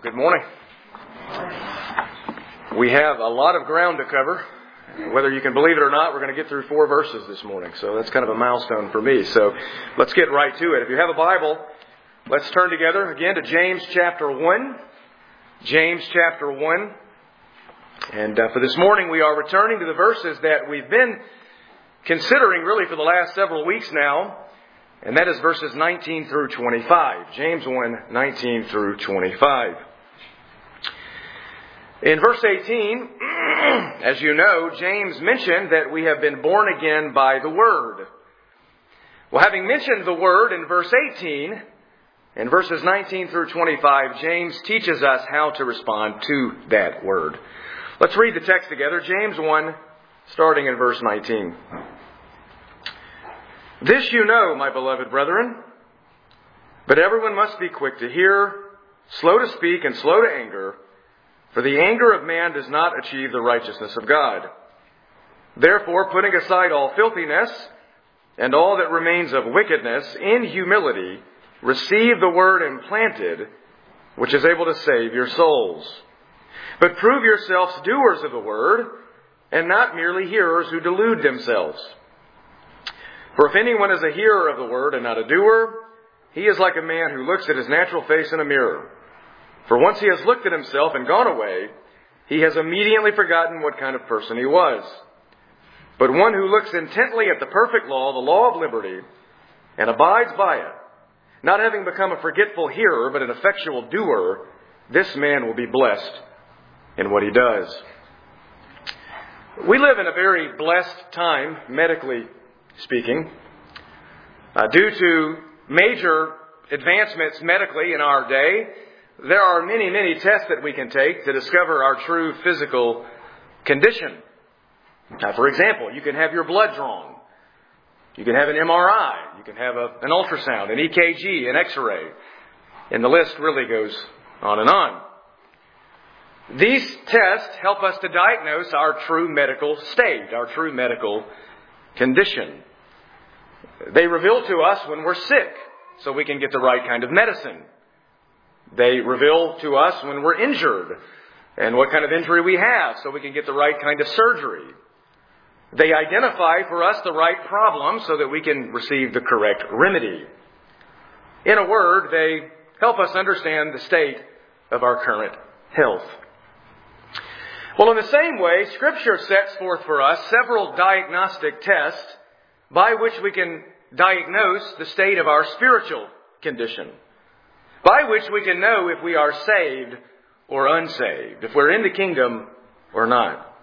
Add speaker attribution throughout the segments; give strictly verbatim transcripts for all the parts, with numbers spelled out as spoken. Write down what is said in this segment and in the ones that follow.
Speaker 1: Good morning. We have a lot of ground to cover. Whether you can believe it or not, we're going to get through four verses this morning. So that's kind of a milestone for me. So let's get right to it. If you have a Bible, let's turn together again to James chapter one. James chapter one. And uh, for this morning, we are returning to the verses that we've been considering really for the last several weeks now. And that is verses nineteen through twenty-five. James one, nineteen through twenty-five. In verse eighteen, as you know, James mentioned that we have been born again by the Word. Well, having mentioned the Word in verse eighteen, in verses nineteen through twenty-five, James teaches us how to respond to that Word. Let's read the text together. James one, starting in verse nineteen. This you know, my beloved brethren, but everyone must be quick to hear, slow to speak, and slow to anger, for the anger of man does not achieve the righteousness of God. Therefore, putting aside all filthiness and all that remains of wickedness, in humility, receive the word implanted, which is able to save your souls. But prove yourselves doers of the word, and not merely hearers who delude themselves. For if anyone is a hearer of the word and not a doer, he is like a man who looks at his natural face in a mirror. For once he has looked at himself and gone away, he has immediately forgotten what kind of person he was. But one who looks intently at the perfect law, the law of liberty, and abides by it, not having become a forgetful hearer, but an effectual doer, this man will be blessed in what he does. We live in a very blessed time, medically speaking, uh, due to major advancements medically in our day. There are many, many tests that we can take to discover our true physical condition. Now, for example, you can have your blood drawn. You can have an M R I. You can have a, an ultrasound, an E K G, an X-ray. And the list really goes on and on. These tests help us to diagnose our true medical state, our true medical condition. They reveal to us when we're sick, so we can get the right kind of medicine. They reveal to us when we're injured and what kind of injury we have, so we can get the right kind of surgery. They identify for us the right problem so that we can receive the correct remedy. In a word, they help us understand the state of our current health. Well, in the same way, Scripture sets forth for us several diagnostic tests by which we can diagnose the state of our spiritual condition, by which we can know if we are saved or unsaved, if we're in the kingdom or not,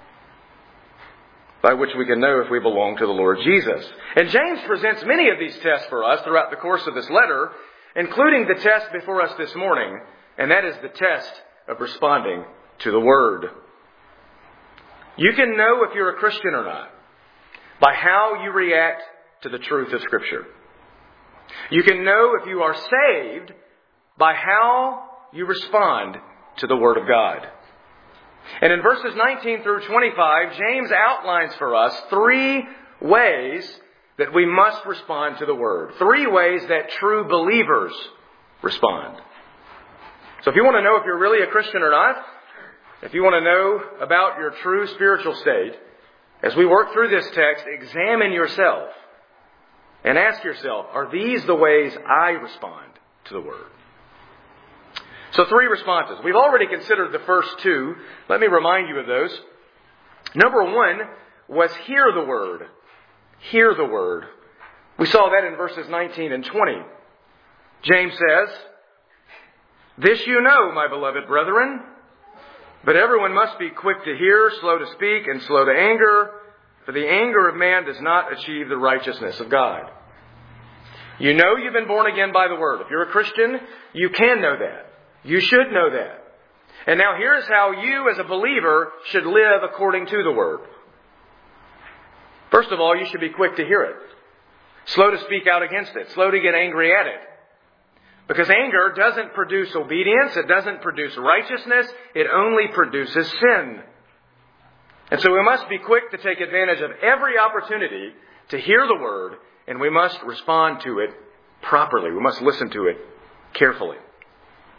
Speaker 1: by which we can know if we belong to the Lord Jesus. And James presents many of these tests for us throughout the course of this letter, including the test before us this morning, and that is the test of responding to the Word. You can know if you're a Christian or not by how you react to the truth of Scripture. You can know if you are saved by how you respond to the Word of God. And in verses nineteen through twenty-five, James outlines for us three ways that we must respond to the Word. Three ways that true believers respond. So if you want to know if you're really a Christian or not, if you want to know about your true spiritual state, as we work through this text, examine yourself and ask yourself, are these the ways I respond to the Word? So three responses. We've already considered the first two. Let me remind you of those. Number one was hear the Word. Hear the Word. We saw that in verses nineteen and twenty. James says, this you know, my beloved brethren, but everyone must be quick to hear, slow to speak, and slow to anger, for the anger of man does not achieve the righteousness of God. You know you've been born again by the Word. If you're a Christian, you can know that. You should know that. And now here's how you as a believer should live according to the Word. First of all, you should be quick to hear it. Slow to speak out against it. Slow to get angry at it. Because anger doesn't produce obedience. It doesn't produce righteousness. It only produces sin. And so we must be quick to take advantage of every opportunity to hear the Word, and we must respond to it properly. We must listen to it carefully.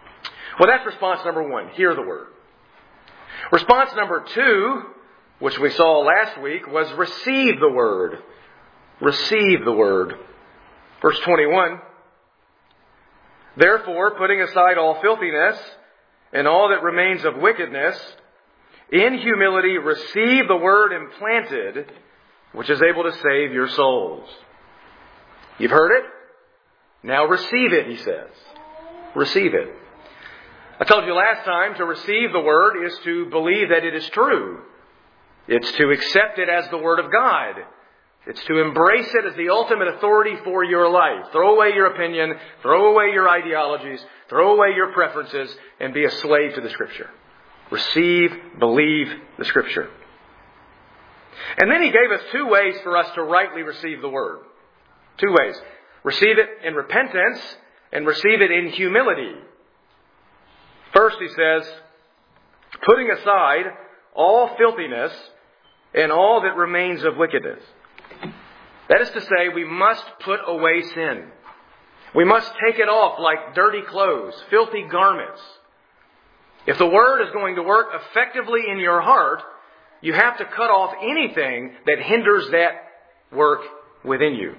Speaker 1: Well, that's response number one. Hear the word. Response number two, which we saw last week, was receive the word. Receive the word. Verse twenty-one. Therefore, putting aside all filthiness and all that remains of wickedness, in humility receive the word implanted, which is able to save your souls. You've heard it? Now receive it, he says. Receive it. I told you last time, to receive the word is to believe that it is true. It's to accept it as the word of God. It's to embrace it as the ultimate authority for your life. Throw away your opinion, throw away your ideologies, throw away your preferences, and be a slave to the Scripture. Receive, believe the Scripture. And then he gave us two ways for us to rightly receive the word. Two ways. Receive it in repentance and receive it in humility. First, he says, putting aside all filthiness and all that remains of wickedness. That is to say, we must put away sin. We must take it off like dirty clothes, filthy garments. If the word is going to work effectively in your heart, you have to cut off anything that hinders that work within you.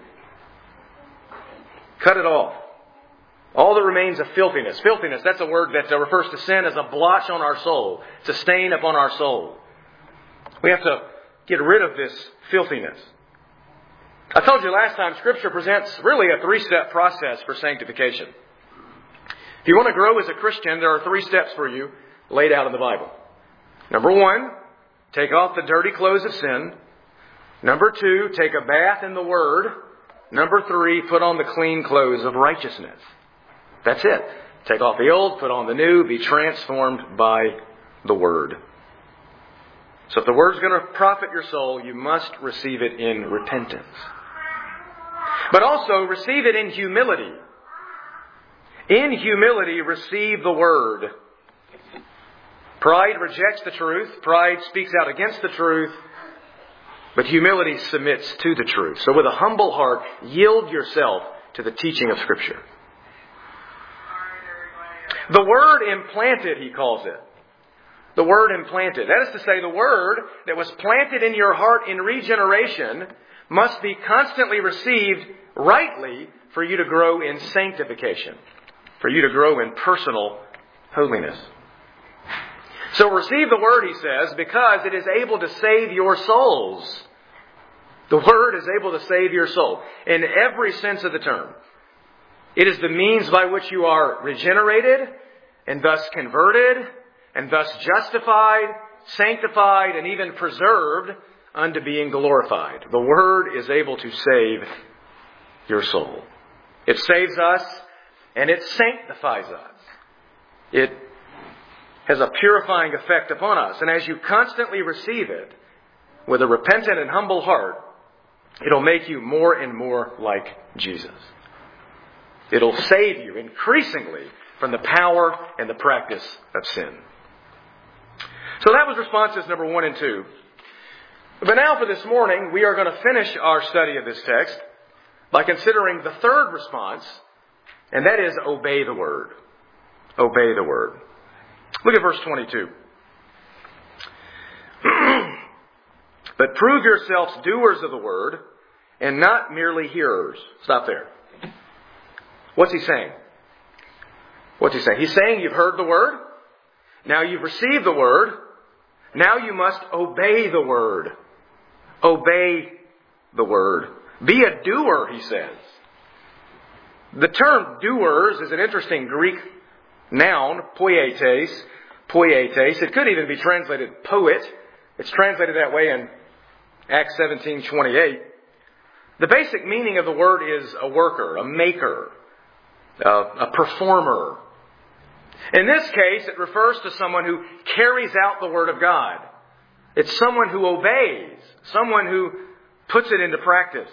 Speaker 1: Cut it off. All that remains of filthiness. Filthiness, that's a word that refers to sin as a blotch on our soul. It's a stain upon our soul. We have to get rid of this filthiness. I told you last time, Scripture presents really a three-step process for sanctification. If you want to grow as a Christian, there are three steps for you laid out in the Bible. Number one, take off the dirty clothes of sin. Number two, take a bath in the Word. Number three, put on the clean clothes of righteousness. That's it. Take off the old, put on the new, be transformed by the Word. So if the Word's going to profit your soul, you must receive it in repentance. But also receive it in humility. In humility, receive the Word. Pride rejects the truth. Pride speaks out against the truth. But humility submits to the truth. So with a humble heart, yield yourself to the teaching of Scripture. The Word implanted, he calls it. The Word implanted. That is to say, the Word that was planted in your heart in regeneration must be constantly received rightly for you to grow in sanctification, for you to grow in personal holiness. So receive the Word, he says, because it is able to save your souls. The Word is able to save your soul in every sense of the term. It is the means by which you are regenerated and thus converted and thus justified, sanctified, and even preserved unto being glorified. The Word is able to save your soul. It saves us and it sanctifies us. It has a purifying effect upon us. And as you constantly receive it with a repentant and humble heart, it'll make you more and more like Jesus. It'll save you increasingly from the power and the practice of sin. So that was responses number one and two. But now for this morning, we are going to finish our study of this text by considering the third response, and that is obey the Word. Obey the Word. Look at verse twenty-two. But prove yourselves doers of the Word and not merely hearers. Stop there. What's he saying? What's he saying? He's saying you've heard the Word. Now you've received the Word. Now you must obey the Word. Obey the Word. Be a doer, he says. The term doers is an interesting Greek noun, poietes, poietes. It could even be translated poet. It's translated that way in Acts seventeen twenty-eight. The basic meaning of the word is a worker, a maker, a, a performer. In this case, it refers to someone who carries out the Word of God. It's someone who obeys, someone who puts it into practice.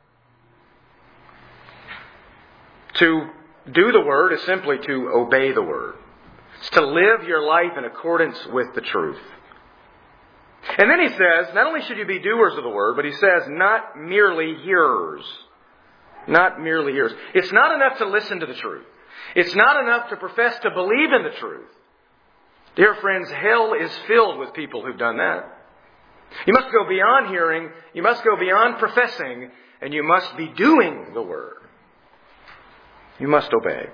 Speaker 1: To do the Word is simply to obey the Word. It's to live your life in accordance with the truth. And then he says, not only should you be doers of the Word, but he says, not merely hearers. Not merely hearers. It's not enough to listen to the truth. It's not enough to profess to believe in the truth. Dear friends, hell is filled with people who've done that. You must go beyond hearing, you must go beyond professing, and you must be doing the Word. You must obey.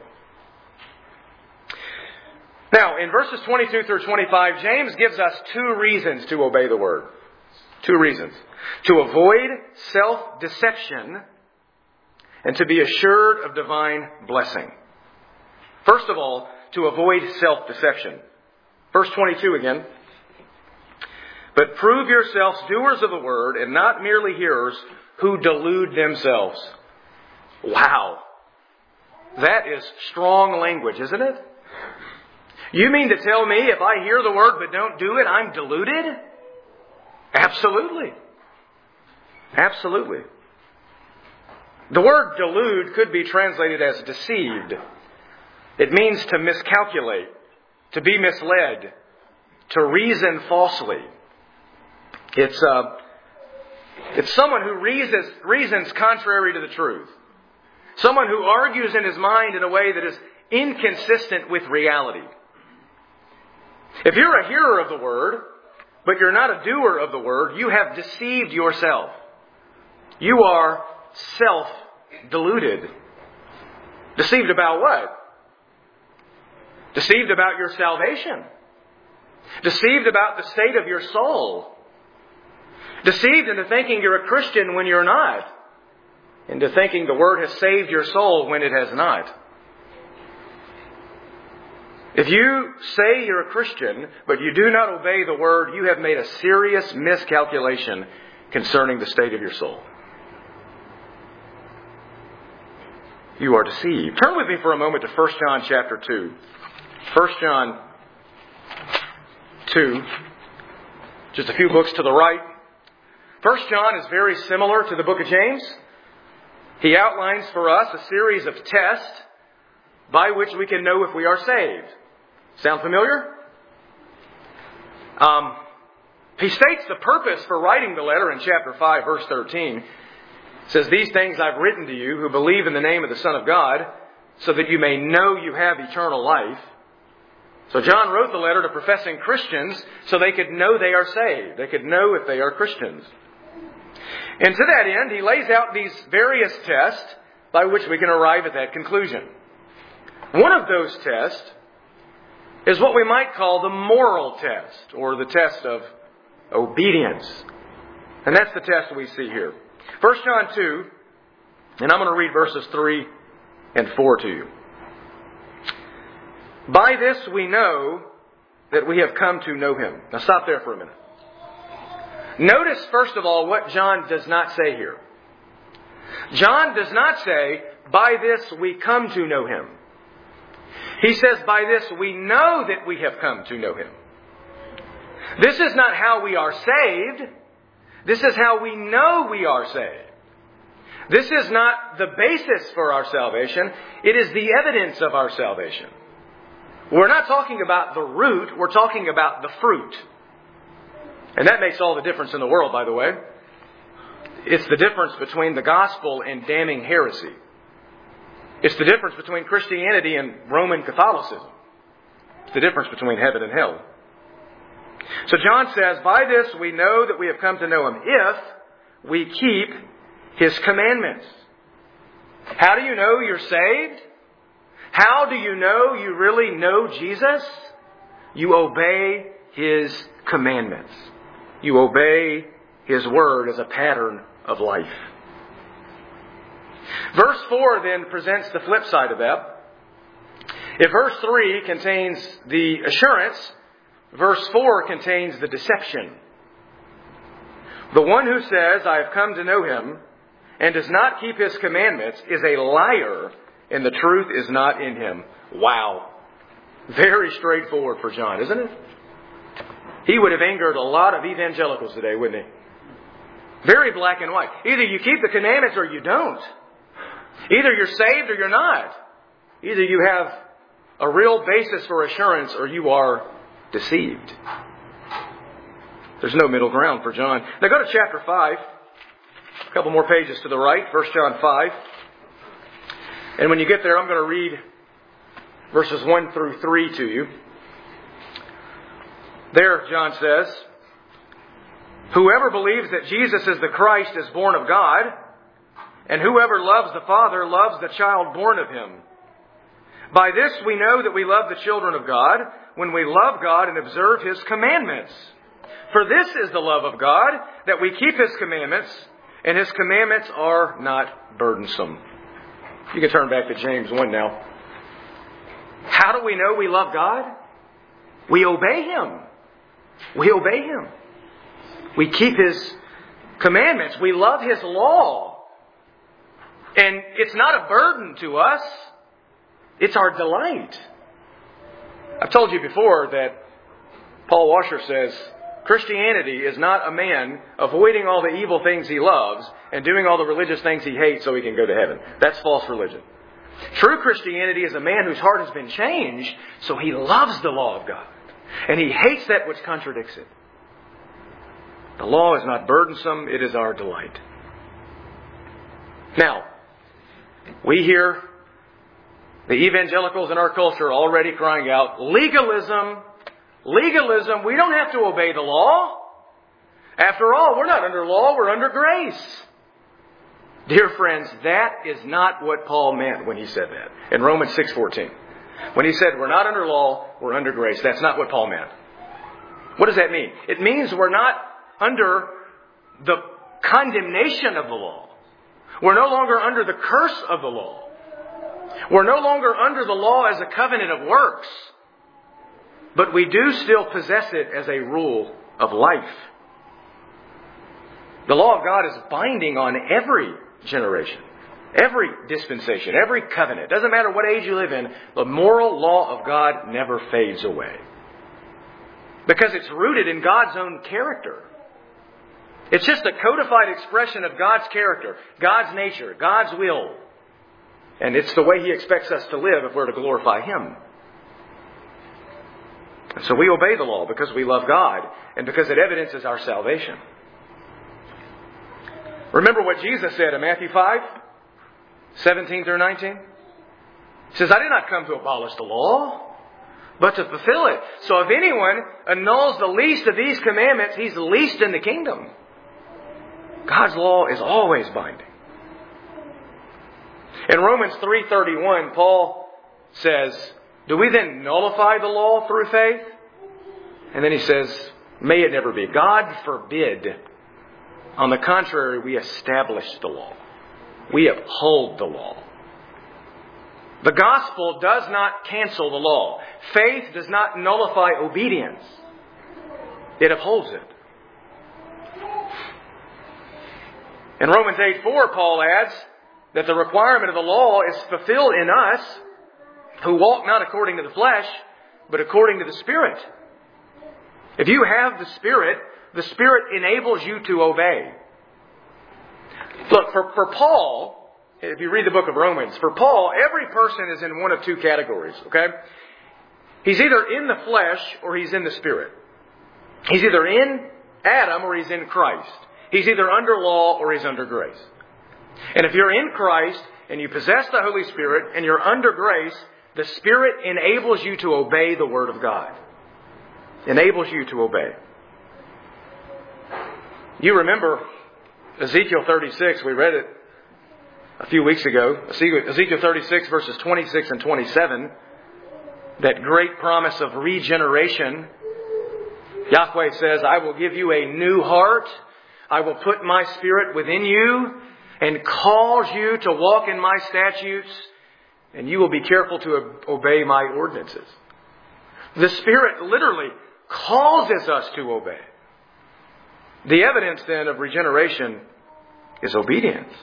Speaker 1: Now, in verses twenty-two through twenty-five, James gives us two reasons to obey the Word. Two reasons. To avoid self-deception and to be assured of divine blessing. First of all, to avoid self-deception. Verse twenty-two again. But prove yourselves doers of the word and not merely hearers who delude themselves. Wow. That is strong language, isn't it? You mean to tell me if I hear the word but don't do it, I'm deluded? Absolutely. Absolutely. The word delude could be translated as deceived. It means to miscalculate, to be misled, to reason falsely. It's uh, it's someone who reasons, reasons contrary to the truth. Someone who argues in his mind in a way that is inconsistent with reality. If you're a hearer of the word, but you're not a doer of the word, you have deceived yourself. You are self-deluded. Deceived about what? Deceived about your salvation. Deceived about the state of your soul. Deceived into thinking you're a Christian when you're not. Into thinking the Word has saved your soul when it has not. If you say you're a Christian, but you do not obey the Word, you have made a serious miscalculation concerning the state of your soul. You are deceived. Turn with me for a moment to First John chapter two. First John two. Just a few books to the right. First John is very similar to the book of James. He outlines for us a series of tests by which we can know if we are saved. Sound familiar? Um, he states the purpose for writing the letter in chapter five, verse thirteen. It says, "These things I've written to you who believe in the name of the Son of God, so that you may know you have eternal life." So John wrote the letter to professing Christians so they could know they are saved. They could know if they are Christians. And to that end, he lays out these various tests by which we can arrive at that conclusion. One of those tests is what we might call the moral test, or the test of obedience. And that's the test we see here. First John two, and I'm going to read verses three and four to you. "By this we know that we have come to know Him." Now stop there for a minute. Notice, first of all, what John does not say here. John does not say, "By this we come to know Him." He says, "By this we know that we have come to know Him." This is not how we are saved. This is how we know we are saved. This is not the basis for our salvation. It is the evidence of our salvation. We're not talking about the root. We're talking about the fruit. And that makes all the difference in the world, by the way. It's the difference between the gospel and damning heresy. It's the difference between Christianity and Roman Catholicism. It's the difference between heaven and hell. So John says, "By this we know that we have come to know Him, if we keep His commandments." How do you know you're saved? How do you know you really know Jesus? You obey His commandments. You obey His Word as a pattern of life. Verse four then presents the flip side of that. If verse three contains the assurance, verse four contains the deception. The one who says, "I have come to know Him," and does not keep His commandments is a liar, and the truth is not in him. Wow. Very straightforward for John, isn't it? He would have angered a lot of evangelicals today, wouldn't he? Very black and white. Either you keep the commandments or you don't. Either you're saved or you're not. Either you have a real basis for assurance or you are deceived. There's no middle ground for John. Now go to chapter five. A couple more pages to the right. First John five. And when you get there, I'm going to read verses one through three to you. There, John says, whoever believes that Jesus is the Christ is born of God, and whoever loves the Father loves the child born of him. By this we know that we love the children of God, when we love God and observe His commandments. For this is the love of God, that we keep His commandments, and His commandments are not burdensome. You can turn back to James one now. How do we know we love God? We obey Him. We obey Him. We keep His commandments. We love His law. And it's not a burden to us. It's our delight. I've told you before that Paul Washer says, Christianity is not a man avoiding all the evil things he loves and doing all the religious things he hates so he can go to heaven. That's false religion. True Christianity is a man whose heart has been changed, so he loves the law of God. And he hates that which contradicts it. The law is not burdensome, it is our delight. Now, we hear the evangelicals in our culture already crying out, legalism, legalism, we don't have to obey the law. After all, we're not under law, we're under grace. Dear friends, that is not what Paul meant when he said that in Romans six fourteen. When he said we're not under law, we're under grace. That's not what Paul meant. What does that mean? It means we're not under the condemnation of the law. We're no longer under the curse of the law. We're no longer under the law as a covenant of works. But we do still possess it as a rule of life. The law of God is binding on every generation, every dispensation, every covenant. Doesn't matter what age you live in, the moral law of God never fades away. Because it's rooted in God's own character. It's just a codified expression of God's character, God's nature, God's will. And it's the way He expects us to live if we're to glorify Him. And so we obey the law because we love God and because it evidences our salvation. Remember what Jesus said in Matthew five, seventeen through nineteen? He says, I did not come to abolish the law, but to fulfill it. So if anyone annuls the least of these commandments, he's least in the kingdom. God's law is always binding. In Romans three thirty-one, Paul says, do we then nullify the law through faith? And then he says, may it never be. God forbid. On the contrary, we establish the law. We uphold the law. The gospel does not cancel the law. Faith does not nullify obedience. It upholds it. In Romans eight four, Paul adds that the requirement of the law is fulfilled in us who walk not according to the flesh, but according to the Spirit. If you have the Spirit, the Spirit enables you to obey. Look, for, for Paul, if you read the book of Romans, for Paul, every person is in one of two categories, okay? He's either in the flesh or he's in the Spirit. He's either in Adam or he's in Christ. He's either under law or he's under grace. And if you're in Christ and you possess the Holy Spirit and you're under grace, the Spirit enables you to obey the Word of God. Enables you to obey. You remember Ezekiel thirty-six, we read it a few weeks ago. Ezekiel thirty-six verses twenty-six and twenty-seven. That great promise of regeneration. Yahweh says, I will give you a new heart. I will put my Spirit within you and cause you to walk in my statutes, and you will be careful to obey my ordinances. The Spirit literally causes us to obey. The evidence then of regeneration is obedience.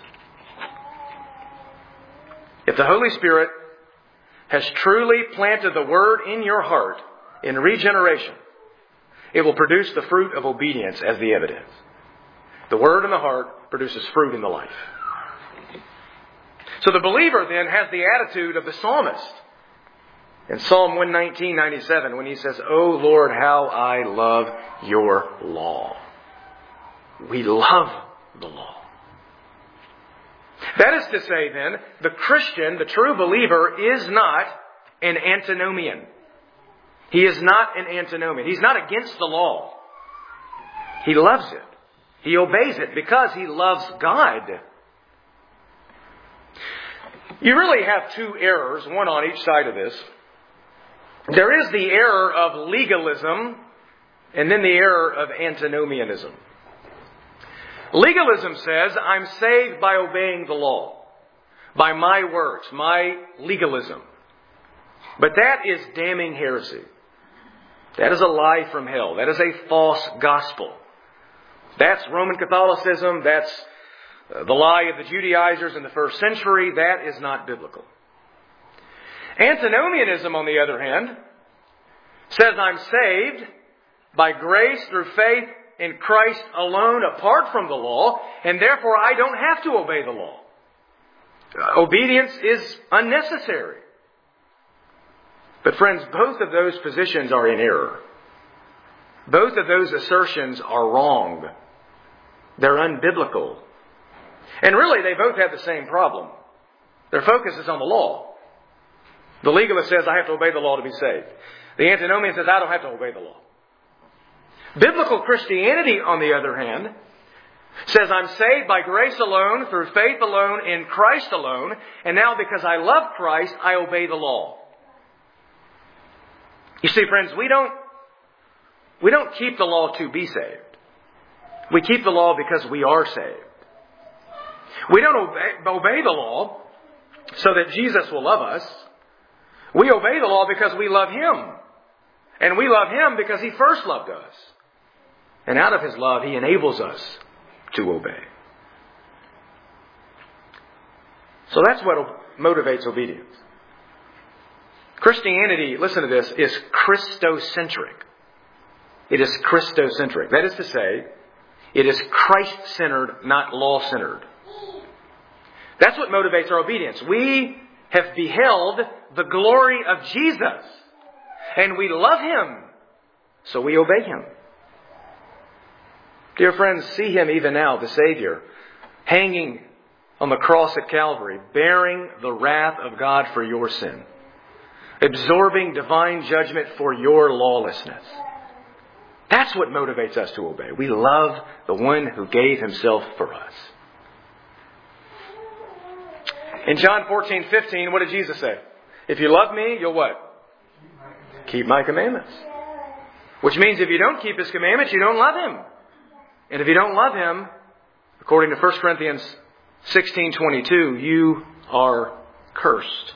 Speaker 1: If the Holy Spirit has truly planted the Word in your heart in regeneration, it will produce the fruit of obedience as the evidence. The Word in the heart produces fruit in the life. So the believer then has the attitude of the psalmist in Psalm one nineteen, ninety-seven when he says, O Lord, how I love your law. We love the law. That is to say then, the Christian, the true believer, is not an antinomian. He is not an antinomian. He's not against the law. He loves it. He obeys it because he loves God. You really have two errors, one on each side of this. There is the error of legalism and then the error of antinomianism. Legalism says, I'm saved by obeying the law, by my works, my legalism. But that is damning heresy. That is a lie from hell. That is a false gospel. That's Roman Catholicism. That's the lie of the Judaizers in the first century. That is not biblical. Antinomianism, on the other hand, says I'm saved by grace through faith in Christ alone, apart from the law, and therefore I don't have to obey the law. Obedience is unnecessary. But friends, both of those positions are in error. Both of those assertions are wrong. They're unbiblical. And really, they both have the same problem. Their focus is on the law. The legalist says, I have to obey the law to be saved. The antinomian says, I don't have to obey the law. Biblical Christianity, on the other hand, says I'm saved by grace alone, through faith alone, in Christ alone, and now because I love Christ, I obey the law. You see, friends, we don't, we don't keep the law to be saved. We keep the law because we are saved. We don't obey, obey the law so that Jesus will love us. We obey the law because we love Him. And we love Him because He first loved us. And out of His love, He enables us to obey. So that's what motivates obedience. Christianity, listen to this, is Christocentric. It is Christocentric. That is to say, it is Christ-centered, not law-centered. That's what motivates our obedience. We have beheld the glory of Jesus, and we love Him, so we obey Him. Dear friends, see Him even now, the Savior, hanging on the cross at Calvary, bearing the wrath of God for your sin, absorbing divine judgment for your lawlessness. That's what motivates us to obey. We love the one who gave Himself for us. In John fourteen fifteen, what did Jesus say? If you love me, you'll what? Keep my commandments. Which means if you don't keep His commandments, you don't love Him. And if you don't love Him, according to First Corinthians sixteen twenty-two, you are cursed.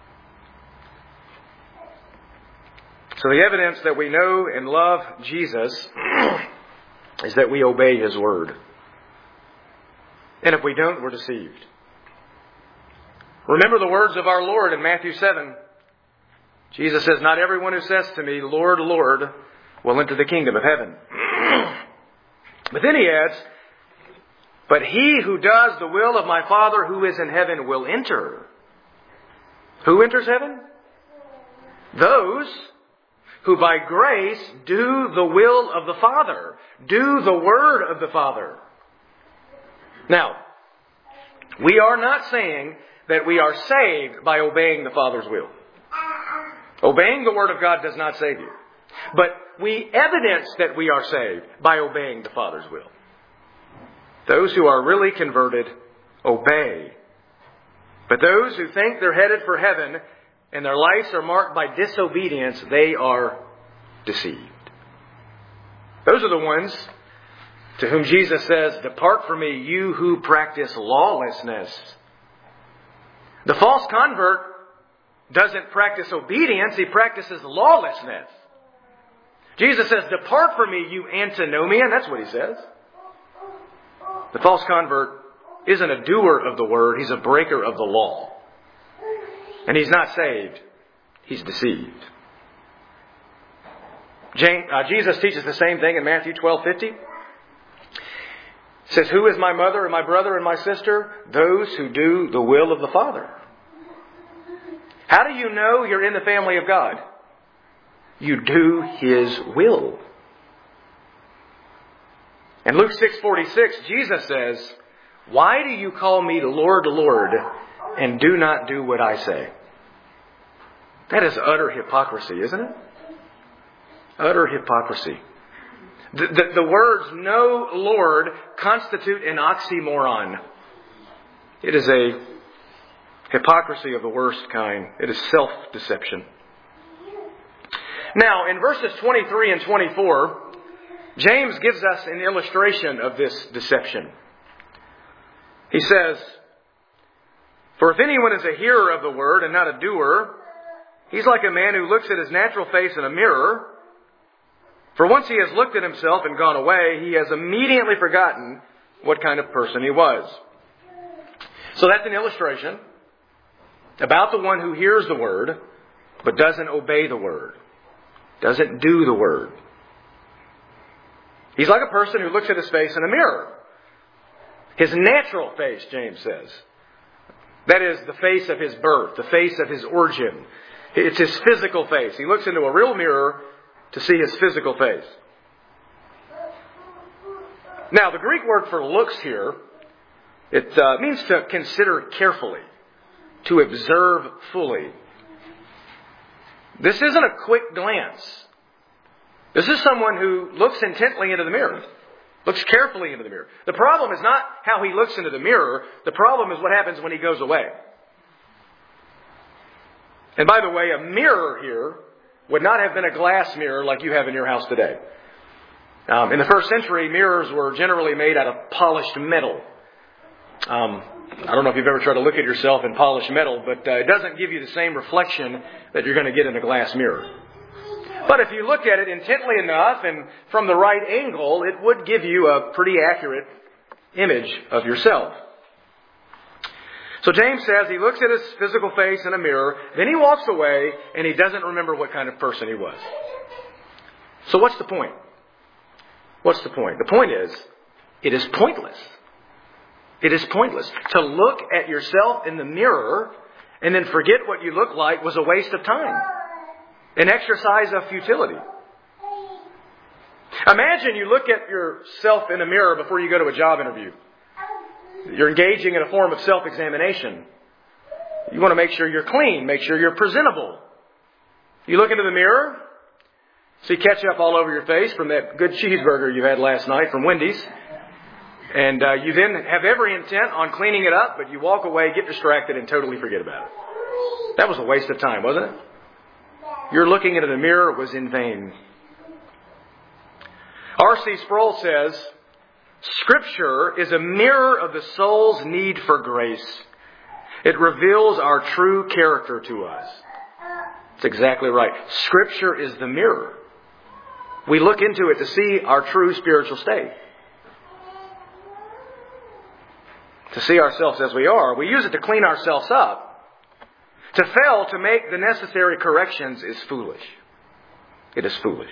Speaker 1: So the evidence that we know and love Jesus is that we obey His word. And if we don't, we're deceived. Remember the words of our Lord in Matthew seven. Jesus says, not everyone who says to me, Lord, Lord, will enter the kingdom of heaven. But then He adds, but he who does the will of my Father who is in heaven will enter. Who enters heaven? Those who by grace do the will of the Father, do the word of the Father. Now, we are not saying that we are saved by obeying the Father's will. Obeying the Word of God does not save you. But we evidence that we are saved by obeying the Father's will. Those who are really converted obey. But those who think they're headed for heaven and their lives are marked by disobedience, they are deceived. Those are the ones to whom Jesus says, depart from me, you who practice lawlessness. The false convert doesn't practice obedience, he practices lawlessness. Jesus says, depart from me, you antinomian. That's what He says. The false convert isn't a doer of the word, he's a breaker of the law. And he's not saved, he's deceived. James, uh, Jesus teaches the same thing in Matthew twelve fifty. It says, who is my mother and my brother and my sister? Those who do the will of the Father. How do you know you're in the family of God? You do His will. In Luke six forty-six, Jesus says, why do you call me Lord, Lord, and do not do what I say? That is utter hypocrisy, isn't it? Utter hypocrisy. The, the, the words "no Lord" constitute an oxymoron. It is a hypocrisy of the worst kind. It is self-deception. Now, in verses twenty-three and twenty-four, James gives us an illustration of this deception. He says, "For if anyone is a hearer of the word and not a doer, he's like a man who looks at his natural face in a mirror. For once he has looked at himself and gone away, he has immediately forgotten what kind of person he was." So that's an illustration about the one who hears the word, but doesn't obey the word, doesn't do the word. He's like a person who looks at his face in a mirror. His natural face, James says. That is the face of his birth, the face of his origin. It's his physical face. He looks into a real mirror to see his physical face. Now, the Greek word for looks here, it uh, means to consider carefully, to observe fully. This isn't a quick glance. This is someone who looks intently into the mirror, looks carefully into the mirror. The problem is not how he looks into the mirror. The problem is what happens when he goes away. And by the way, a mirror here would not have been a glass mirror like you have in your house today. Um, in the first century, mirrors were generally made out of polished metal. Um, I don't know if you've ever tried to look at yourself in polished metal, but uh, it doesn't give you the same reflection that you're going to get in a glass mirror. But if you look at it intently enough and from the right angle, it would give you a pretty accurate image of yourself. So James says he looks at his physical face in a mirror, then he walks away, and he doesn't remember what kind of person he was. So what's the point? What's the point? The point is, it is pointless. It is pointless. To look at yourself in the mirror and then forget what you look like was a waste of time. An exercise of futility. Imagine you look at yourself in a mirror before you go to a job interview. You're engaging in a form of self-examination. You want to make sure you're clean, make sure you're presentable. You look into the mirror, see ketchup all over your face from that good cheeseburger you had last night from Wendy's. And uh, you then have every intent on cleaning it up, but you walk away, get distracted, and totally forget about it. That was a waste of time, wasn't it? Your looking into the mirror was in vain. R C Sproul says, Scripture is a mirror of the soul's need for grace. It reveals our true character to us. That's exactly right. Scripture is the mirror. We look into it to see our true spiritual state. To see ourselves as we are. We use it to clean ourselves up. To fail to make the necessary corrections is foolish. It is foolish.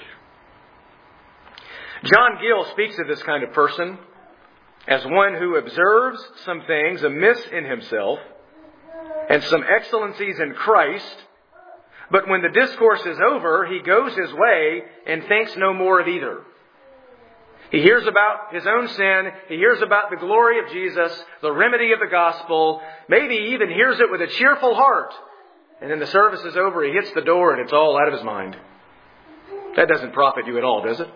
Speaker 1: John Gill speaks of this kind of person as one who observes some things amiss in himself and some excellencies in Christ, but when the discourse is over, he goes his way and thinks no more of either. He hears about his own sin. He hears about the glory of Jesus, the remedy of the gospel. Maybe he even hears it with a cheerful heart. And then the service is over, he hits the door, and it's all out of his mind. That doesn't profit you at all, does it?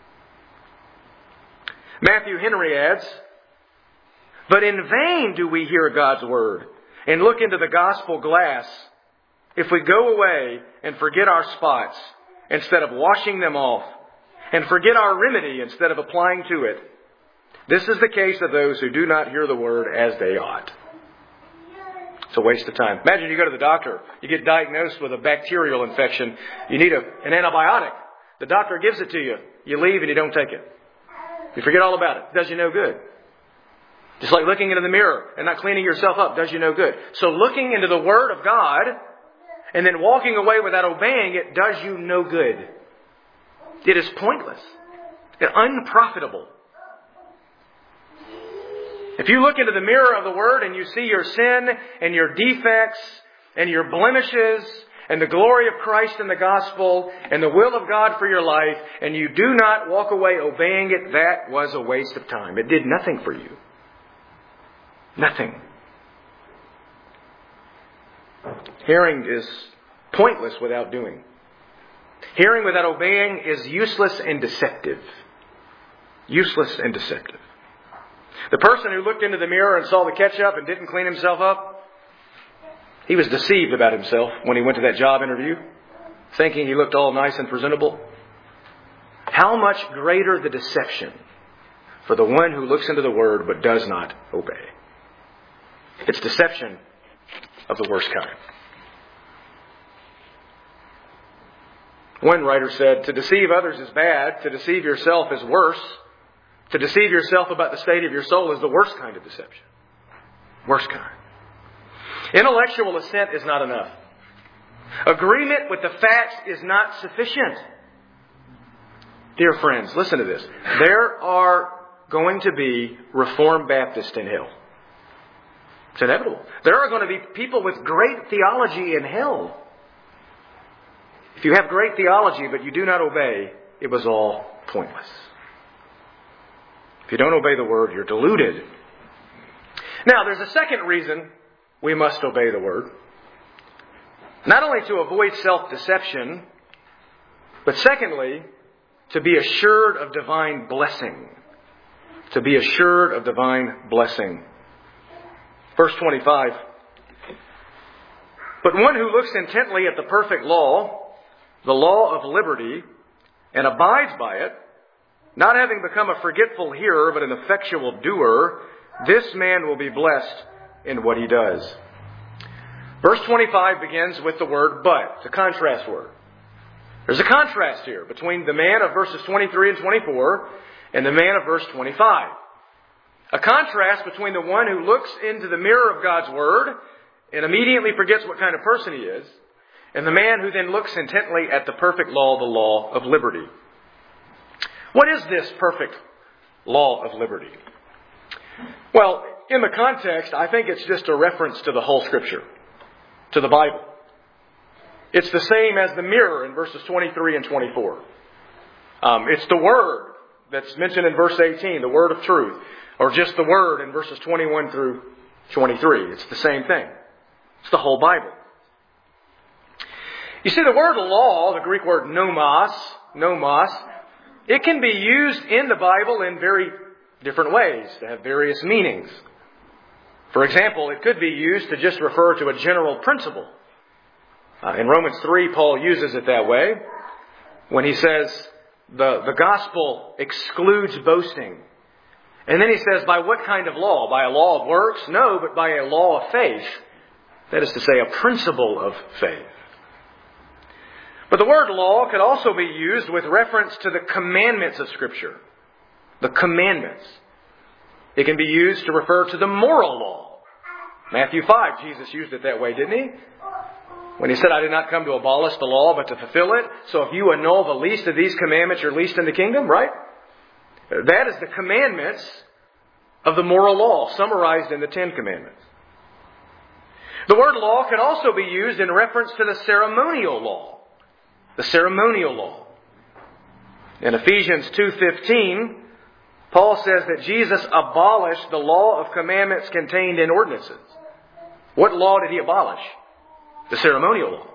Speaker 1: Matthew Henry adds, "But in vain do we hear God's word and look into the gospel glass if we go away and forget our spots instead of washing them off, and forget our remedy instead of applying to it. This is the case of those who do not hear the word as they ought." It's a waste of time. Imagine you go to the doctor. You get diagnosed with a bacterial infection. You need a, an antibiotic. The doctor gives it to you. You leave and you don't take it. You forget all about it. It does you no good. Just like looking into the mirror and not cleaning yourself up does you no good. So looking into the Word of God and then walking away without obeying it does you no good. It is pointless. It's unprofitable. If you look into the mirror of the Word and you see your sin and your defects and your blemishes and the glory of Christ and the gospel and the will of God for your life, and you do not walk away obeying it, that was a waste of time. It did nothing for you. Nothing. Hearing is pointless without doing. Hearing without obeying is useless and deceptive. Useless and deceptive. The person who looked into the mirror and saw the ketchup and didn't clean himself up, he was deceived about himself when he went to that job interview, thinking he looked all nice and presentable. How much greater the deception for the one who looks into the Word but does not obey. It's deception of the worst kind. One writer said, to deceive others is bad. To deceive yourself is worse. To deceive yourself about the state of your soul is the worst kind of deception. Worst kind. Intellectual assent is not enough. Agreement with the facts is not sufficient. Dear friends, listen to this. There are going to be Reformed Baptists in hell. It's inevitable. There are going to be people with great theology in hell. If you have great theology but you do not obey, it was all pointless. If you don't obey the Word, you're deluded. Now, there's a second reason we must obey the Word. Not only to avoid self-deception, but secondly, to be assured of divine blessing. To be assured of divine blessing. Verse twenty-five. But one who looks intently at the perfect law, the law of liberty, and abides by it, not having become a forgetful hearer, but an effectual doer, this man will be blessed in what he does. Verse twenty-five begins with the word but. It's a contrast word. There's a contrast here between the man of verses twenty-three and twenty-four and the man of verse twenty-five. A contrast between the one who looks into the mirror of God's Word and immediately forgets what kind of person he is, and the man who then looks intently at the perfect law, the law of liberty. What is this perfect law of liberty? Well, in the context, I think it's just a reference to the whole Scripture, to the Bible. It's the same as the mirror in verses twenty-three and twenty-four. Um, it's the Word that's mentioned in verse eighteen, the Word of truth, or just the Word in verses twenty-one through twenty-three. It's the same thing. It's the whole Bible. You see, the word law, the Greek word nomos, nomos, it can be used in the Bible in very different ways to have various meanings. For example, it could be used to just refer to a general principle. Uh, in Romans three, Paul uses it that way when he says the, the gospel excludes boasting. And then he says, by what kind of law? By a law of works? No, but by a law of faith. That is to say, a principle of faith. But the word law could also be used with reference to the commandments of Scripture. The commandments. It can be used to refer to the moral law. Matthew five, Jesus used it that way, didn't he? When he said, I did not come to abolish the law, but to fulfill it. So if you annul the least of these commandments, you're least in the kingdom, right? That is the commandments of the moral law, summarized in the Ten Commandments. The word law can also be used in reference to the ceremonial law. The ceremonial law. In Ephesians two fifteen, Paul says that Jesus abolished the law of commandments contained in ordinances. What law did he abolish? The ceremonial law.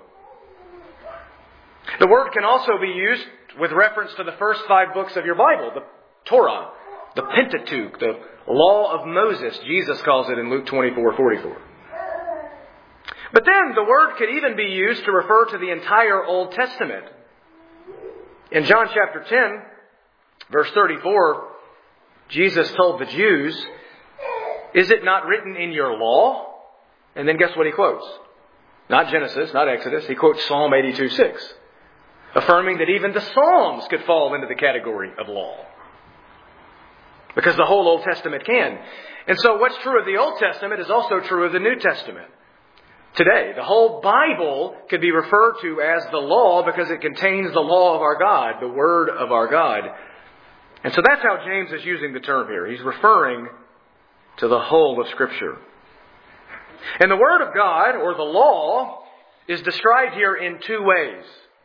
Speaker 1: The word can also be used with reference to the first five books of your Bible, the Torah, the Pentateuch, the law of Moses. Jesus calls it in Luke twenty-four forty-four. But then the word could even be used to refer to the entire Old Testament. In John chapter ten, verse thirty-four, Jesus told the Jews, is it not written in your law? And then guess what he quotes? Not Genesis, not Exodus. He quotes Psalm eighty-two six, affirming that even the Psalms could fall into the category of law. Because the whole Old Testament can. And so what's true of the Old Testament is also true of the New Testament. Today, the whole Bible could be referred to as the law because it contains the law of our God, the Word of our God. And so that's how James is using the term here. He's referring to the whole of Scripture. And the Word of God, or the law, is described here in two ways.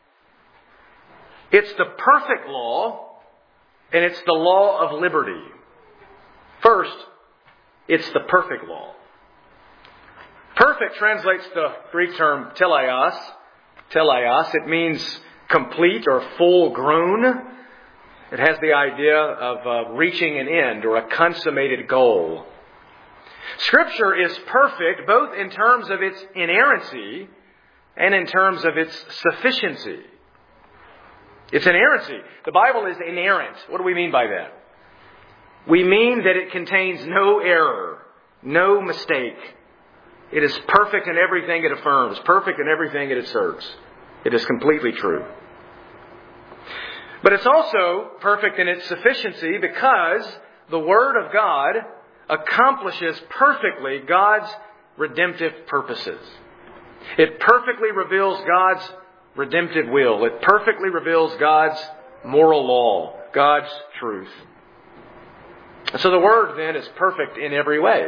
Speaker 1: It's the perfect law, and it's the law of liberty. First, it's the perfect law. Perfect translates the Greek term teleios. Teleios. It means complete or full grown. It has the idea of uh, reaching an end or a consummated goal. Scripture is perfect both in terms of its inerrancy and in terms of its sufficiency. Its inerrancy. The Bible is inerrant. What do we mean by that? We mean that it contains no error, no mistake. It is perfect in everything it affirms, perfect in everything it asserts. It is completely true. But it's also perfect in its sufficiency because the Word of God accomplishes perfectly God's redemptive purposes. It perfectly reveals God's redemptive will. It perfectly reveals God's moral law, God's truth. So the Word then is perfect in every way.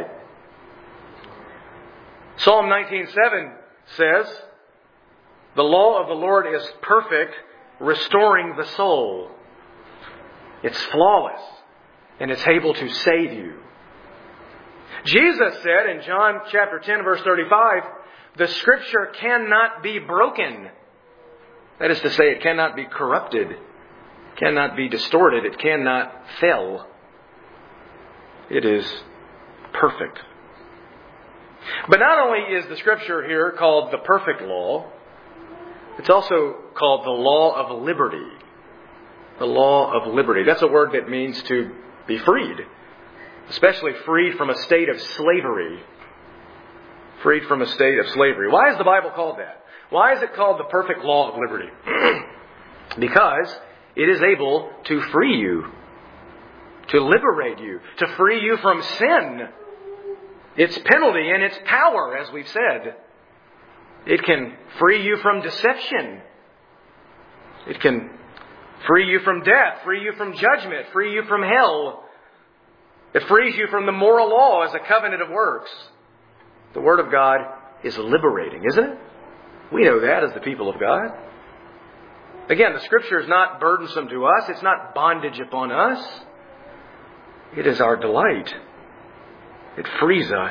Speaker 1: Psalm nineteen seven says, "The law of the Lord is perfect, restoring the soul." It's flawless, and it's able to save you. Jesus said in John chapter ten, verse thirty-five, "The Scripture cannot be broken." That is to say, it cannot be corrupted, cannot be distorted, it cannot fail. It is perfect. But not only is the Scripture here called the perfect law, it's also called the law of liberty. The law of liberty. That's a word that means to be freed, especially freed from a state of slavery. Freed from a state of slavery. Why is the Bible called that? Why is it called the perfect law of liberty? Because it is able to free you, to liberate you, to free you from sin, its penalty and its power, as we've said. It can free you from deception. It can free you from death, free you from judgment, free you from hell. It frees you from the moral law as a covenant of works. The Word of God is liberating, isn't it? We know that as the people of God. Again, the Scripture is not burdensome to us. It's not bondage upon us. It is our delight. It frees us.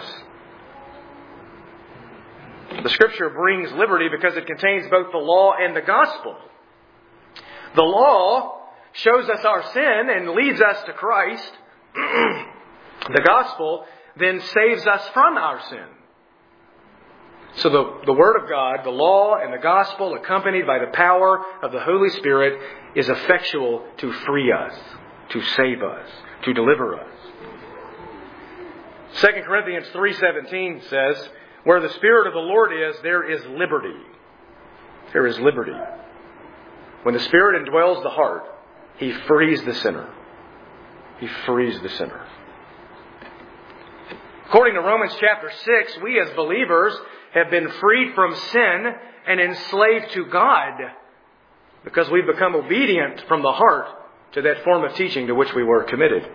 Speaker 1: The Scripture brings liberty because it contains both the law and the gospel. The law shows us our sin and leads us to Christ. The gospel then saves us from our sin. So the, the Word of God, the law and the gospel, accompanied by the power of the Holy Spirit, is effectual to free us, to save us, to deliver us. Second Corinthians three seventeen says, "Where the Spirit of the Lord is, there is liberty." There is liberty. When the Spirit indwells the heart, He frees the sinner. He frees the sinner. According to Romans chapter six, we as believers have been freed from sin and enslaved to God because we've become obedient from the heart to that form of teaching to which we were committed.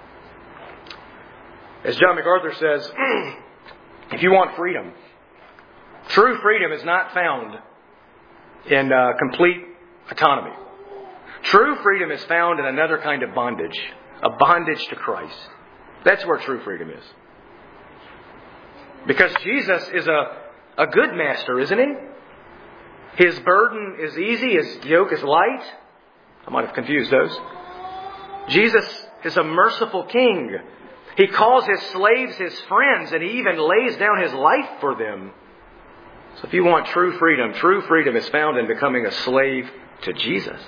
Speaker 1: As John MacArthur says, if you want freedom, true freedom is not found in uh, complete autonomy. True freedom is found in another kind of bondage, a bondage to Christ. That's where true freedom is. Because Jesus is a, a good master, isn't He? His burden is easy, His yoke is light. I might have confused those. Jesus is a merciful King. He calls His slaves His friends, and He even lays down His life for them. So if you want true freedom, true freedom is found in becoming a slave to Jesus.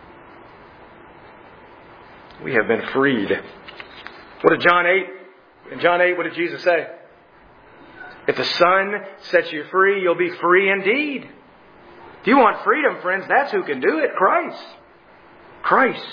Speaker 1: We have been freed. What did John eight? In John eight, what did Jesus say? If the Son sets you free, you'll be free indeed. If you want freedom, friends, that's who can do it. Christ. Christ.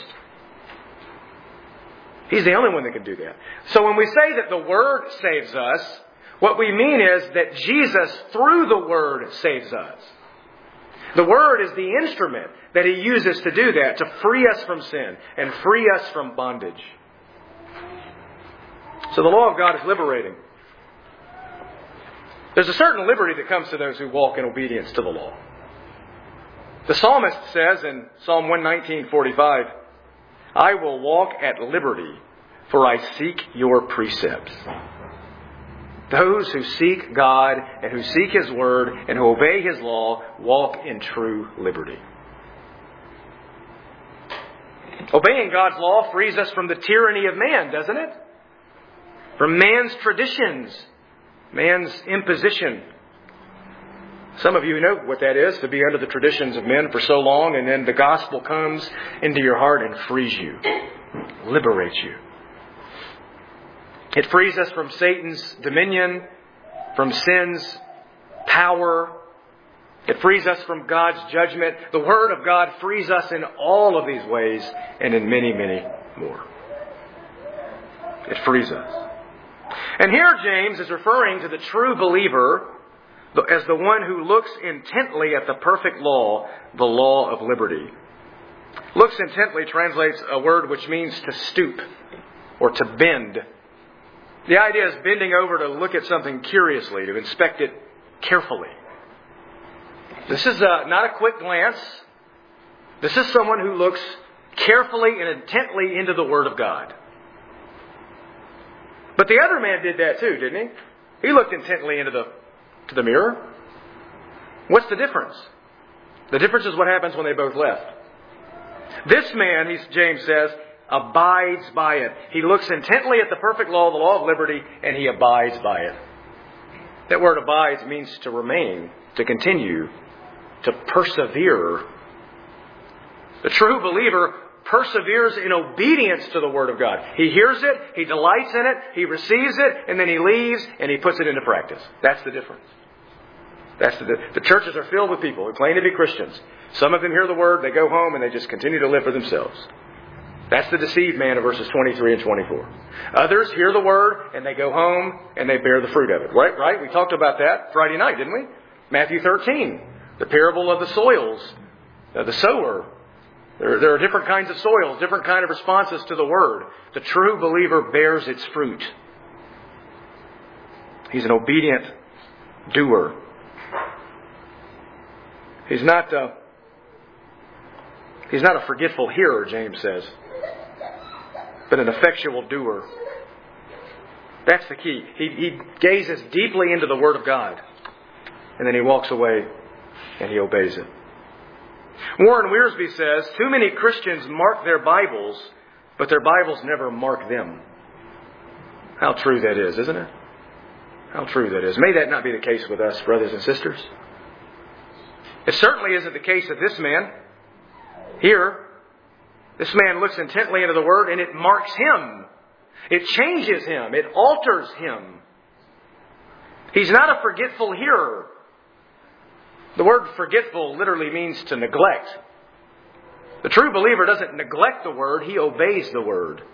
Speaker 1: He's the only one that can do that. So when we say that the Word saves us, what we mean is that Jesus, through the Word, saves us. The Word is the instrument that He uses to do that, to free us from sin and free us from bondage. So the law of God is liberating. There's a certain liberty that comes to those who walk in obedience to the law. The psalmist says in Psalm one nineteen forty-five, "I will walk at liberty, for I seek your precepts." Those who seek God and who seek His Word and who obey His law walk in true liberty. Obeying God's law frees us from the tyranny of man, doesn't it? From man's traditions, man's imposition. Some of you know what that is, to be under the traditions of men for so long, and then the gospel comes into your heart and frees you, liberates you. It frees us from Satan's dominion, from sin's power. It frees us from God's judgment. The Word of God frees us in all of these ways and in many, many more. It frees us. And here James is referring to the true believer as the one who looks intently at the perfect law, the law of liberty. Looks intently translates a word which means to stoop or to bend. The idea is bending over to look at something curiously, to inspect it carefully. This is a, not a quick glance. This is someone who looks carefully and intently into the Word of God. But the other man did that too, didn't he? He looked intently into the to the mirror. What's the difference? The difference is what happens when they both left. This man, he's, James says, abides by it. He looks intently at the perfect law, the law of liberty, and he abides by it. That word abides means to remain, to continue, to persevere. The true believer perseveres in obedience to the Word of God. He hears it, he delights in it, he receives it, and then he leaves and he puts it into practice. That's the difference. That's the, the churches are filled with people who claim to be Christians. Some of them hear the Word, they go home, and they just continue to live for themselves. That's the deceived man of verses twenty-three and twenty-four. Others hear the Word, and they go home, and they bear the fruit of it. Right? Right? We talked about that Friday night, didn't we? Matthew thirteen, the parable of the soils, uh, the sower. There, there are different kinds of soils, different kind of responses to the Word. The true believer bears its fruit. He's an obedient doer. He's not a, he's not a forgetful hearer, James says, but an effectual doer. That's the key. He, he gazes deeply into the Word of God, and then he walks away and he obeys it. Warren Wiersbe says, too many Christians mark their Bibles, but their Bibles never mark them. How true that is, isn't it? How true that is. May that not be the case with us, brothers and sisters. It certainly isn't the case of this man. Here, this man looks intently into the Word and it marks him. It changes him. It alters him. He's not a forgetful hearer. The word forgetful literally means to neglect. The true believer doesn't neglect the Word, he obeys the Word.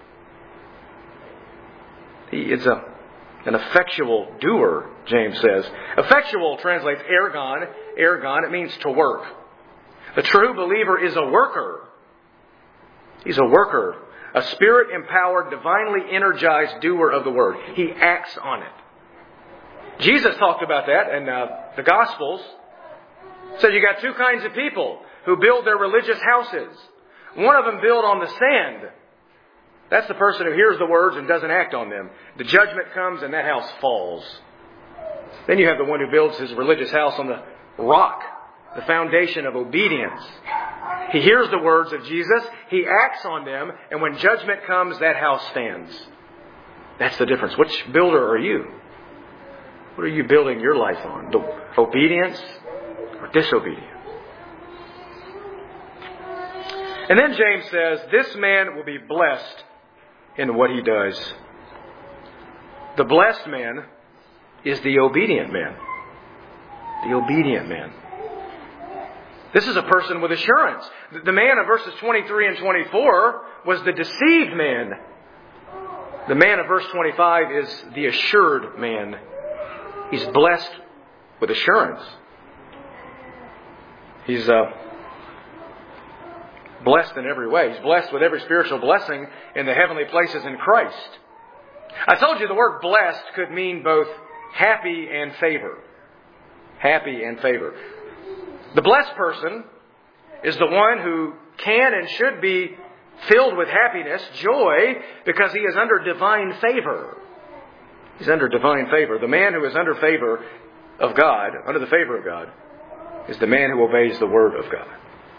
Speaker 1: He is a, an effectual doer, James says. Effectual translates ergon. Ergon, it means to work. The true believer is a worker. He's a worker. A Spirit-empowered, divinely energized doer of the Word. He acts on it. Jesus talked about that in uh, the Gospels. Said you got two kinds of people who build their religious houses. One of them build on the sand. That's the person who hears the words and doesn't act on them. The judgment comes and that house falls. Then you have the one who builds his religious house on the rock, the foundation of obedience. He hears the words of Jesus, he acts on them, and when judgment comes, that house stands. That's the difference. Which builder are you? What are you building your life on? The obedience or disobedience? And then James says, this man will be blessed in what he does. The blessed man is the obedient man. The obedient man. This is a person with assurance. The man of verses twenty-three and twenty-four was the deceived man. The man of verse twenty-five is the assured man. He's blessed with assurance. He's uh, blessed in every way. He's blessed with every spiritual blessing in the heavenly places in Christ. I told you the word blessed could mean both happy and favor. Happy and favor. The blessed person is the one who can and should be filled with happiness, joy, because he is under divine favor. He's under divine favor. The man who is under favor of God, under the favor of God, is the man who obeys the word of God.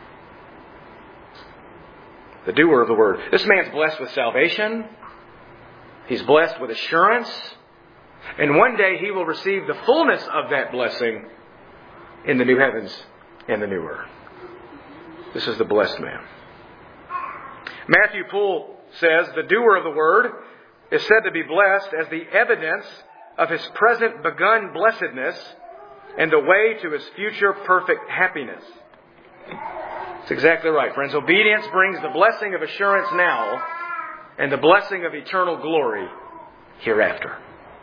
Speaker 1: The doer of the word. This man's blessed with salvation. He's blessed with assurance. And one day he will receive the fullness of that blessing in the new heavens and the new earth. This is the blessed man. Matthew Poole says, the doer of the word is said to be blessed as the evidence of his present begun blessedness and the way to his future perfect happiness. That's exactly right, friends. Obedience brings the blessing of assurance now and the blessing of eternal glory hereafter.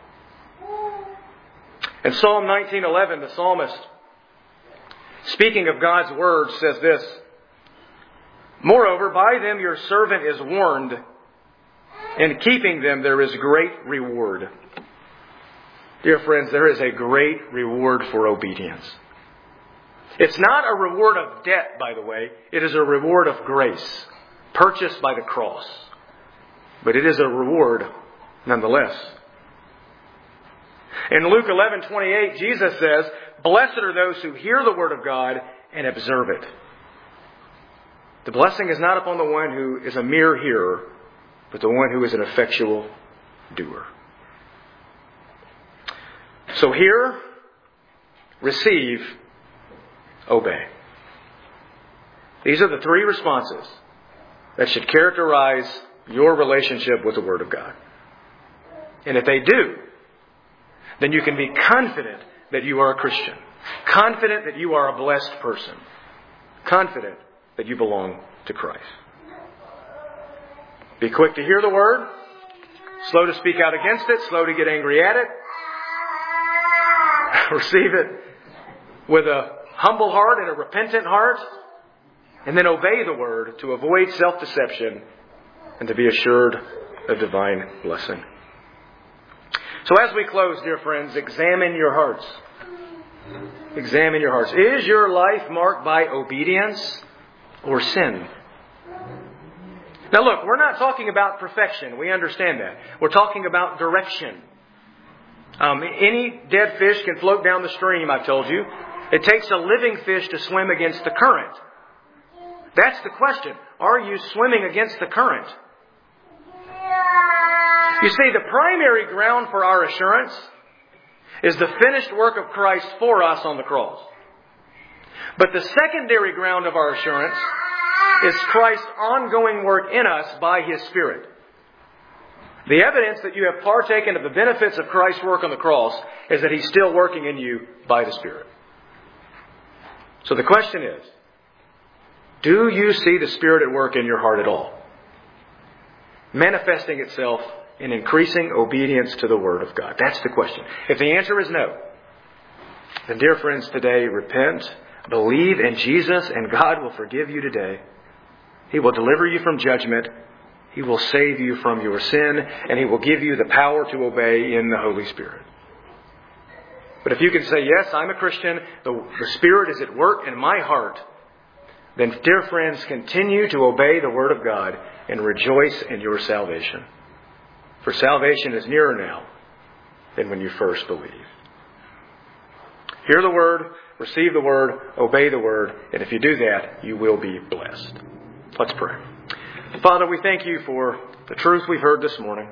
Speaker 1: In Psalm nineteen eleven, the psalmist, speaking of God's word, says this, moreover, by them your servant is warned. In keeping them there is great reward. Dear friends, there is a great reward for obedience. It's not a reward of debt, by the way. It is a reward of grace, purchased by the cross. But it is a reward nonetheless. In Luke eleven twenty-eight, Jesus says, blessed are those who hear the word of God and observe it. The blessing is not upon the one who is a mere hearer, but the one who is an effectual doer. So hear, receive, obey. These are the three responses that should characterize your relationship with the Word of God. And if they do, then you can be confident that you are a Christian. Confident that you are a blessed person. Confident that you belong to Christ. Be quick to hear the Word. Slow to speak out against it. Slow to get angry at it. Receive it with a humble heart and a repentant heart. And then obey the Word to avoid self-deception and to be assured of divine blessing. So as we close, dear friends, examine your hearts. Examine your hearts. Is your life marked by obedience or sin? Now look, we're not talking about perfection. We understand that. We're talking about direction. Um, any dead fish can float down the stream, I've told you. It takes a living fish to swim against the current. That's the question. Are you swimming against the current? You see, the primary ground for our assurance is the finished work of Christ for us on the cross. But the secondary ground of our assurance is Christ's ongoing work in us by His Spirit. The evidence that you have partaken of the benefits of Christ's work on the cross is that He's still working in you by the Spirit. So the question is, do you see the Spirit at work in your heart at all? Manifesting itself in increasing obedience to the Word of God. That's the question. If the answer is no, then dear friends, today repent, believe in Jesus, and God will forgive you today. He will deliver you from judgment. He will save you from your sin, and He will give you the power to obey in the Holy Spirit. But if you can say, yes, I'm a Christian, the, the Spirit is at work in my heart, then dear friends, continue to obey the Word of God and rejoice in your salvation. For salvation is nearer now than when you first believed. Hear the Word, receive the Word, obey the Word, and if you do that, you will be blessed. Let's pray. Father, we thank you for the truth we've heard this morning.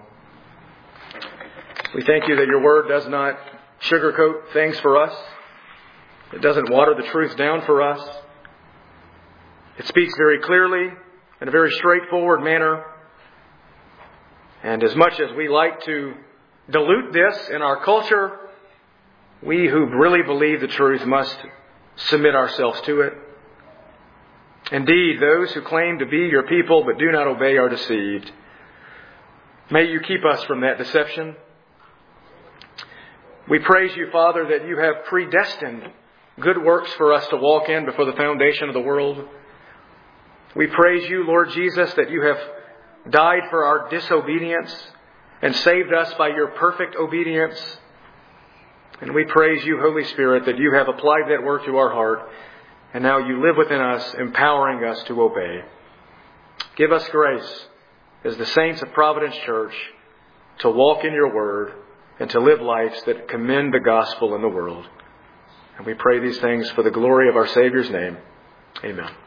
Speaker 1: We thank you that your Word does not sugarcoat things for us. It doesn't water the truth down for us. It speaks very clearly in a very straightforward manner. And as much as we like to dilute this in our culture, we who really believe the truth must submit ourselves to it. Indeed, those who claim to be your people but do not obey are deceived. May you keep us from that deception. We praise you, Father, that you have predestined good works for us to walk in before the foundation of the world. We praise you, Lord Jesus, that you have died for our disobedience and saved us by your perfect obedience. And we praise you, Holy Spirit, that you have applied that work to our heart, and now you live within us, empowering us to obey. Give us grace as the saints of Providence Church to walk in your word and to live lives that commend the gospel in the world. And we pray these things for the glory of our Savior's name. Amen.